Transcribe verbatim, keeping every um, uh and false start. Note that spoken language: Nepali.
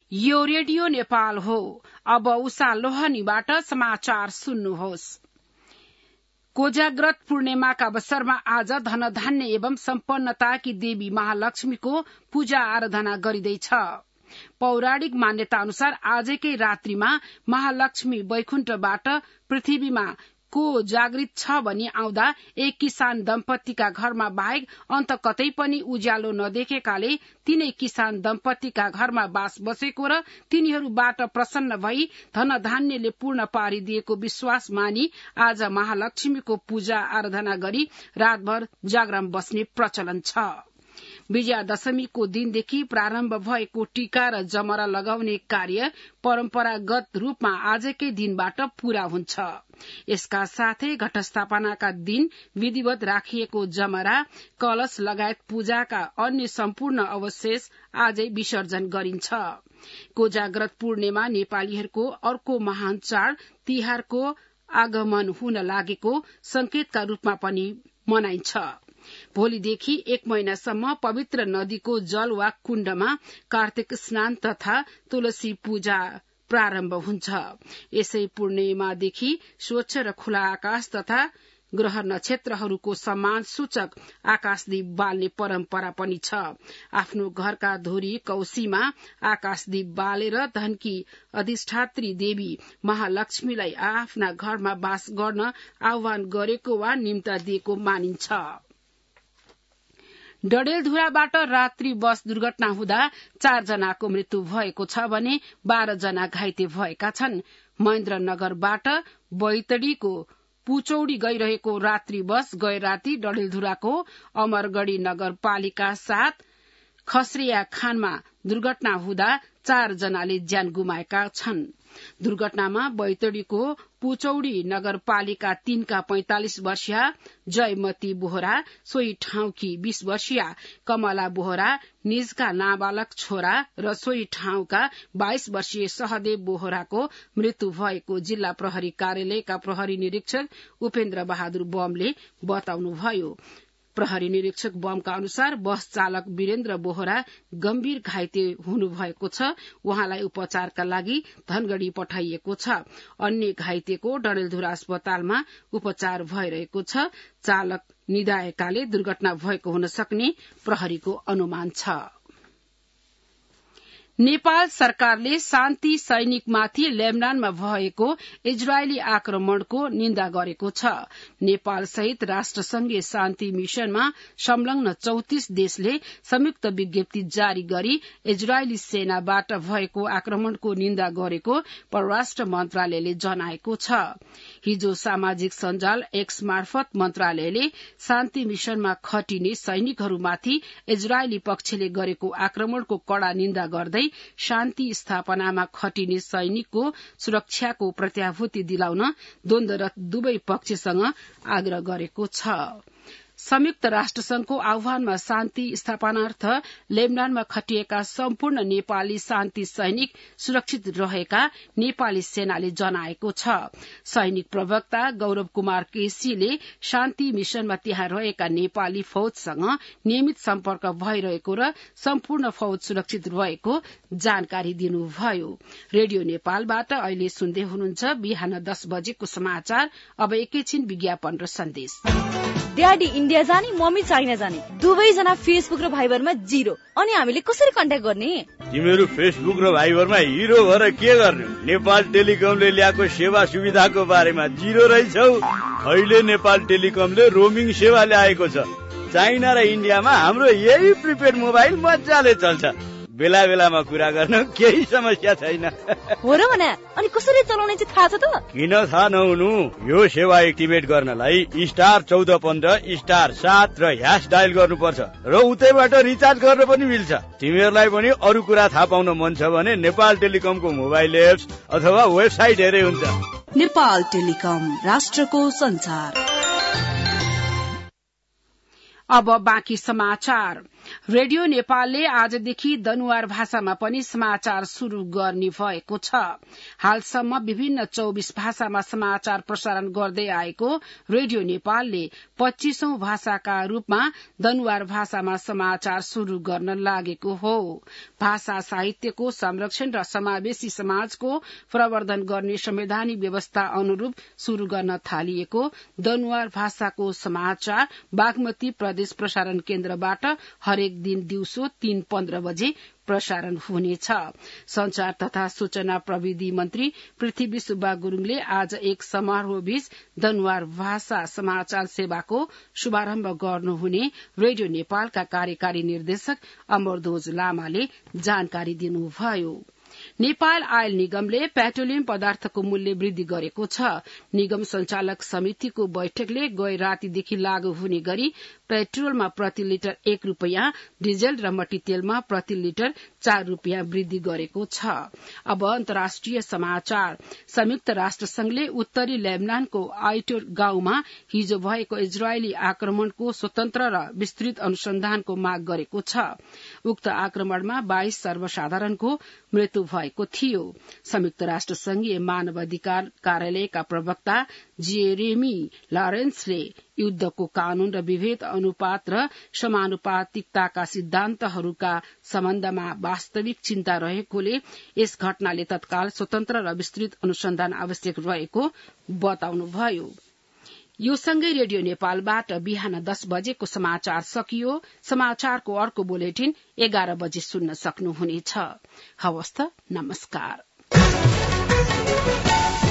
यो रेडियो नेपाल हो। अब उषा लोहनीबाट समाचार सुन्नुहोस्। कोजाग्रत पूर्णिमाका अवसरमा आज धनधान्य एवं सम्पन्नताकी देवी महालक्ष्मीको पूजा आराधना गरिँदैछ। पौराणिक मान्यता अनुसार आजकै रात्रिमा महालक्ष्मी वैकुण्ठबाट पृथ्वीमा को जागृत छ भनी आउँदा एक किसान दम्पतिका घरमा बाहेक अन्त कतै पनि उज्यालो नदेखेकाले तीनै किसान दम्पतिका घरमा बास बसेको र तिनीहरूबाट प्रसन्न भई धनधान्यले पूर्ण पारिदिएको विश्वास मानी आज महालक्ष्मीको पूजा आराधना गरी रातभर जागरण बस्ने प्रचलन छ। विजयादशमीको दिनदेखि प्रारम्भ भएको टीका र जमरा लगाउने कार्य परम्परागत रूपमा आजकै दिनबाट पूरा हुन्छ। यसका साथै घटस्थापनाका दिन विधिवत राखिएको जमरा, कलश लगायत पूजाका अन्य सम्पूर्ण अवशेष आजै विसर्जन गरिन्छ। कोजाग्रत पूर्णिमा नेपालीहरूको अर्को महान चाड तिहारको आगमन हुन लागेको संकेतका रूपमा पनि मनाइन्छ। भोलिदेखि एक महिनासम्म पवित्र नदीको जल वा कुण्डमा कार्तिक स्नान तथा तुलसी पूजा प्रारम्भ हुन्छ। यसै पूर्णिमादेखि स्वच्छ र खुला आकाश तथा ग्रह नक्षत्रहरूको सम्मान सूचक आकाशदीप बाल्ने परम्परा पनि छ। आफ्नो घरका धुरी कौशीमा आकाशदीप बालेर धनकी अधिष्ठात्री देवी महालक्ष्मीलाई आफ्ना घरमा वास गर्न आह्वान गरेको वा निम्ता दिएको मानिन्छ। डडेलधुराबाट रात्रि बस दुर्घटना हुँदा चार जनाको मृत्यु भएको छ भने बाह्र जना घाइते भएका छन्। महेन्द्रनगरबाट बैतडीको पुचौडी गइरहेको रात्रि बस गए राति डडेलधुराको अमरगढ़ी नगरपालिका साथ खसरिया खानमा दुर्घटना हुँदा चार जनाले ज्यान गुमाएका छन्। दुर्घटनामा बैतडीको पुचौडी नगरपालिका तीनका पैंतालिस वर्षीय जयमती बोहरा, सोही ठाउँकी बीस वर्षीय कमला बोहरा, निजका नाबालक छोरा र सोही ठाउँका बाइस वर्षीय सहदेव बोहराको मृत्यु भएको जिल्ला प्रहरी कार्यालयका प्रहरी निरीक्षक उपेन्द्र बहादुर बमले बताउनुभयो। प्रहरी निरीक्षक बमका अनुसार बस चालक वीरेन्द्र बोहरा गम्भीर घाइते हुनुभएको छ। उहाँलाई उपचारका लागि धनगढ़ी पठाइएको छ। अन्य घाइतेको डडेलधुरा अस्पतालमा उपचार भइरहेको छ। चालक निदाएकाले दुर्घटना भएको हुन सक्ने प्रहरीको अनुमान छ। नेपाल सरकारले शान्ति सैनिकमाथि लेबनानमा भएको इजरायली आक्रमणको निन्दा गरेको छ। नेपाल सहित राष्ट्रसंघीय शान्ति मिशनमा संलग्न चौतिस देशले संयुक्त विज्ञप्ति जारी गरी इजरायली सेनाबाट भएको आक्रमणको निन्दा गरेको परराष्ट्र मन्त्रालयले जनाएको छ। हिजो सामाजिक सञ्जाल एक्स मार्फत मन्त्रालयले शान्ति मिशनमा खटिने सैनिकहरूमाथि इजरायली पक्षले गरेको आक्रमणको कड़ा निन्दा गर्दै शान्ति स्थापनामा खटिने सैनिकको सुरक्षाको प्रत्याभूति दिलाउन द्वन्द्वरत दुवै पक्षसँग आग्रह गरेको छ। संयुक्त राष्ट्रसंघको आह्वानमा शान्ति स्थापनार्थ लेबनानमा खटिएका सम्पूर्ण नेपाली शान्ति सैनिक सुरक्षित रहेका नेपाली सेनाले जनाएको छ। सैनिक प्रवक्ता गौरव कुमार केसीले शान्ति मिशनमा त्यहाँ रहेका नेपाली फौजसँग नियमित सम्पर्क भइरहेको र सम्पूर्ण फौज सुरक्षित रहेको जानकारी दिनुभयो। रेडियो नेपालबाट अहिले सुन्दै हुनुहुन्छ बिहान दस बजेको समाचार। अब एकैछिन विज्ञापन र सन्देश। ड्याडी इन्डिया जाने, मम्मी चाइना जाने, दुवैजना फेसबुक र भाइबरमा जिरो। अनि हामीले कसरी कन्ट्याक्ट गर्ने? तिमीहरू फेसबुक र भाइबरमा हिरो भएर के गर्ने? नेपाल टेलिकमले ल्याएको सेवा सुविधाको बारेमा जिरो रहेछौ। अहिले नेपाल टेलिकमले रोमिङ सेवा ल्याएको छ। चाइना र इन्डियामा हाम्रो यही प्रिपेड मोबाइल मजाले चल्छ। बेला बेलामा कुरा गर्न केही समस्या छैन। हो र भने अनि कसरी चलाउने चाहिँ थाहा छ त? किन थाहा नहुनु? यो सेवा एक्टिभेट गर्नलाई स्टार चौध पन्ध्र स्टार सात र ह्यास डायल गर्नुपर्छ र उतैबाट रिचार्ज गर्न पनि मिल्छ। तिमीहरूलाई पनि अरू कुरा थाहा पाउन मन छ भने नेपाल टेलिकमको मोबाइल एप्स अथवा वेबसाइट हेरे हुन्छ। नेपाल टेलिकम, राष्ट्रको संचार। अब बाँकी समाचार। रेडियो नेपालले आजदेखि दनुवार भाषामा पनि समाचार शुरू गर्ने भएको छ। हालसम्म विभिन्न चौबिस भाषामा समाचार प्रसारण गर्दै आएको रेडियो नेपालले पच्चीसौं भाषाका रूपमा दनुवार भाषामा समाचार शुरू गर्न लागेको हो। भाषा साहित्यको संरक्षण र समावेशी समाजको प्रवर्धन गर्ने संवैधानिक व्यवस्था अनुरूप शुरू गर्न थालिएको दनुवार भाषाको समाचार बागमती प्रदेश प्रसारण केन्द्रबाट हरेक दिन दिउँसो तीन पन्ध्र बजे प्रसारण हुनेछ। संचार तथा सूचना प्रविधि मन्त्री पृथ्वी सुब्बा गुरूङले आज एक समारोहबीच दनुवार भाषा समाचार सेवाको शुभारम्भ गर्नुहुने रेडियो नेपालका कार्यकारी निर्देशक अमरध्वज लामाले जानकारी दिनुभयो। नेपाल आयल निगमले पेट्रोलियम पदार्थको मूल्य वृद्धि गरेको छ। निगम संचालक समितिको बैठकले गए रातीदेखि लागू हुने गरी पेट्रोलमा प्रति लिटर एक रूपियाँ, डिजल र मट्टीतेलमा प्रति लिटर चार रूपियाँ वृद्धि गरेको छ। अब अन्तर्राष्ट्रिय समाचार। संयुक्त राष्ट्र संघले उत्तरी लेबनानको आइटोर गाउँमा हिजो भएको इजरायली आक्रमणको स्वतन्त्र र विस्तृत अनुसन्धानको माग गरेको छ। उक्त आक्रमणमा बाइस सर्वसाधारणको मृत्यु भएको थियो। संयुक्त राष्ट्र संघीय मानवाधिकार कार्यालयका प्रवक्ता जेरेमी लरेन्सले युद्धको कानून र विभेद अनुपात र समानुपातिकताका सिद्धान्तहरूका सम्बन्धमा वास्तविक चिन्ता रहेकोले यस घटनाले तत्काल स्वतन्त्र र विस्तृत अनुसन्धान आवश्यक रहेको बताउनुभयो। यो सँगै रेडियो नेपालबाट बिहान दस बजेको समाचार सकियो। समाचारको अर्को बुलेटिन एघार बजे सुन्न सक्नुहुनेछ। हवस् त, नमस्कार।